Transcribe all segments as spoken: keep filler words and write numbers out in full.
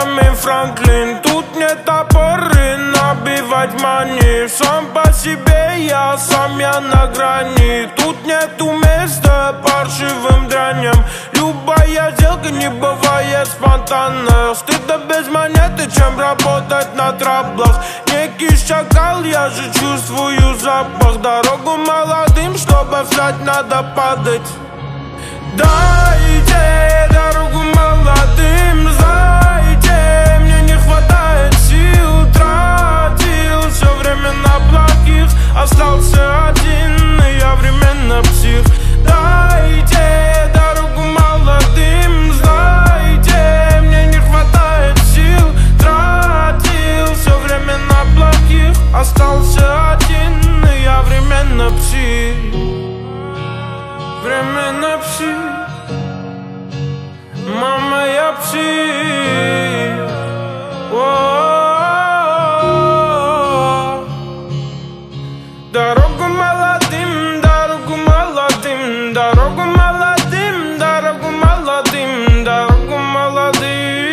Бенджамин Франклин. Тут нет опоры набивать мани. Сам по себе я, сам я на грани. Тут нету места паршивым дряням. Любая сделка не бывает спонтанно. Стыдно без монеты, чем работать на траблах. Некий шакал, я же чувствую запах. Дорогу молодым, чтобы встать, надо падать. Дайте дорогу молодым, знаете, мне не хватает сил. Тратил все время на плохих, остался один, и я временно псих. Дайте дорогу молодым, знаете, мне не хватает сил. Тратил все время на плохих, остался один, и я временно псих. Временно псих, мама, я псих. О-о-о-о. Дорогу молодым, дорогу молодым, дорогу молодым, дорогу молодым, дорогу молодым.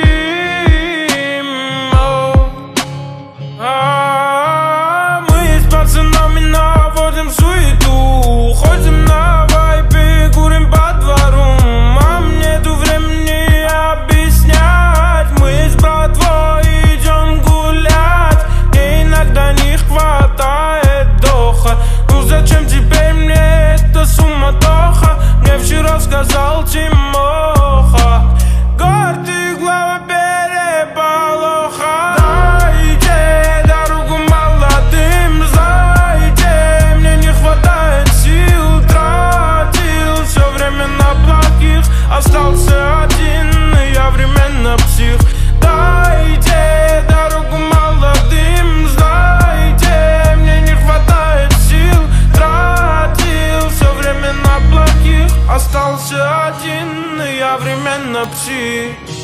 А-а-а. Мы с пацанами наводим суету, ходим на вайпе, курим по двору. Мам, нету времени объяснять. Мы с братвой идем гулять, и иногда не хватает доха. Ну зачем теперь мне эта суматоха? Мне вчера сказал Тимоха. Гордый глава переполоха. Дайте дорогу молодым, знаете, мне не хватает сил. Тратил все время на плохих, остался один, и я временно псих. Дайте дорогу молодым, знаете, мне не хватает сил. Тратил все время на плохих, остался один, и я временно псих.